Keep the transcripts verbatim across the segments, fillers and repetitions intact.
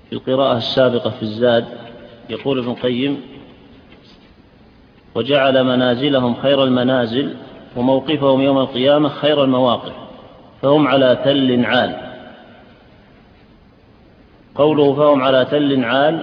في القراءة السابقة في الزاد يقول ابن القيم: وجعل منازلهم خير المنازل وموقفهم يوم القيامة خير المواقف فهم على تل عال. قوله فهم على تل عال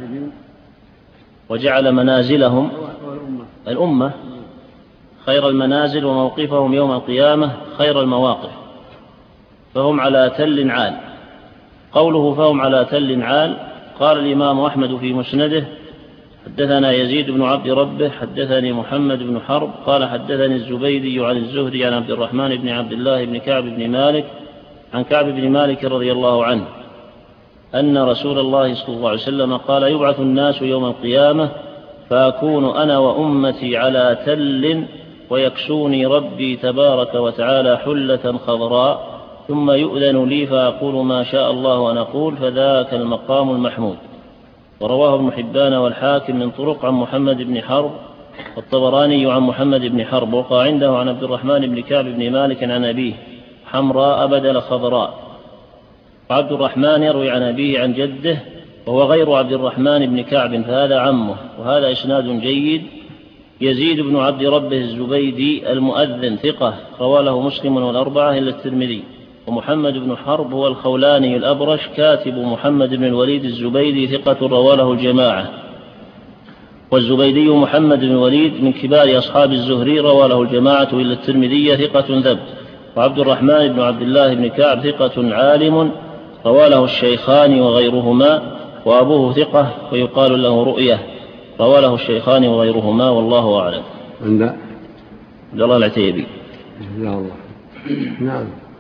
وجعل منازلهم الأمة خير المنازل وموقفهم يوم القيامة خير المواقف فهم على تل عال. قوله فهم على تل عال، قال الإمام أحمد في مسنده: حدثنا يزيد بن عبد ربه حدثني محمد بن حرب قال حدثني الزبيدي عن الزهري عن عبد الرحمن بن عبد الله بن كعب بن مالك عن كعب بن مالك رضي الله عنه أن رسول الله صلى الله عليه وسلم قال: يبعث الناس يوم القيامة فأكون أنا وأمتي على تل ويكسوني ربي تبارك وتعالى حلة خضراء ثم يؤذن لي فأقول ما شاء الله أن أقول فذاك المقام المحمود. ورواه ابن حبان والحاكم من طرق عن محمد بن حرب والطبراني عن محمد بن حرب، وقع عنده عن عبد الرحمن بن كعب بن مالك عن أبيه: حمراء بدل خضراء. وعبد الرحمن يروي عن أبيه عن جده وهو غير عبد الرحمن بن كعب فهذا عمه، وهذا إسناد جيد. يزيد بن عبد ربه الزبيدي المؤذن ثقة رواه له مسلم والأربعة إلا الترمذي. ومحمد بن حرب هو الخولاني الأبرش كاتب محمد بن الوليد الزبيدي ثقة رواه له الجماعة. والزبيدي محمد بن الوليد من كبار أصحاب الزهري رواه له الجماعة إلا الترمذي ثقة ثبت. وعبد الرحمن بن عبد الله بن كعب ثقة عالم رواه له الشيخان وغيرهما، وأبوه ثقة ويقال له رؤية رواه له الشيخان وغيرهما، والله أعلم. عند عبد الله العتيبي. الله. نعم.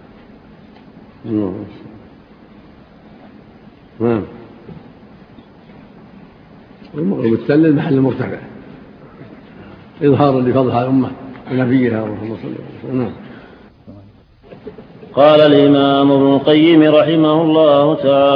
نعم. المقرب التل المحل المرتفع إظهارا لفضلها الأمة ونبيها ورسول الله صلى الله عليه وسلم. قال الإمام ابن القيم رحمه الله تعالى: